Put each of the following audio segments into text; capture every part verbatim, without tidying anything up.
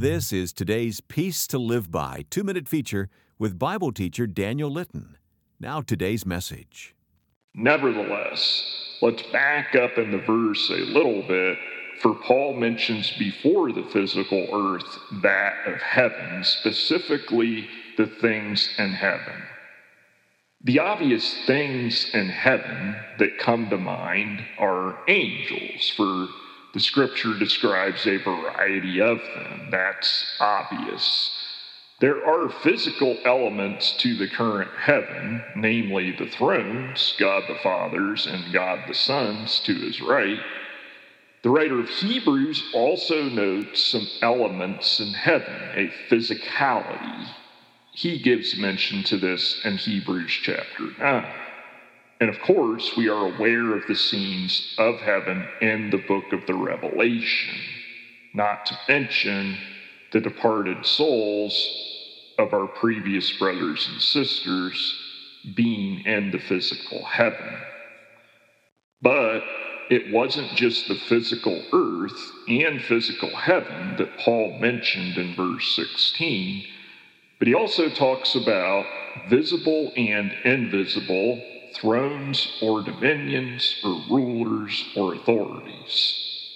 This is today's Peace to Live By two-minute feature with Bible teacher Daniel Litton. Now today's message. Nevertheless, let's back up in the verse a little bit, for Paul mentions before the physical earth that of heaven, specifically the things in heaven. The obvious things in heaven that come to mind are angels, for the scripture describes a variety of them. That's obvious. There are physical elements to the current heaven, namely the thrones, God the Father's and God the Son's to his right. The writer of Hebrews also notes some elements in heaven, a physicality. He gives mention to this in Hebrews chapter nine. And of course, we are aware of the scenes of heaven in the book of the Revelation, not to mention the departed souls of our previous brothers and sisters being in the physical heaven. But it wasn't just the physical earth and physical heaven that Paul mentioned in verse sixteen, but he also talks about visible and invisible thrones or dominions or rulers or authorities.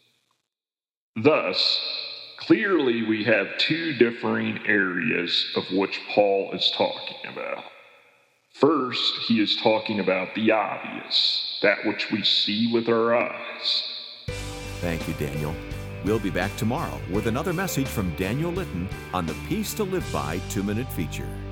Thus, clearly we have two differing areas of which Paul is talking about. First, he is talking about the obvious, that which we see with our eyes. Thank you, Daniel. We'll be back tomorrow with another message from Daniel Litton on the Peace to Live By two-minute feature.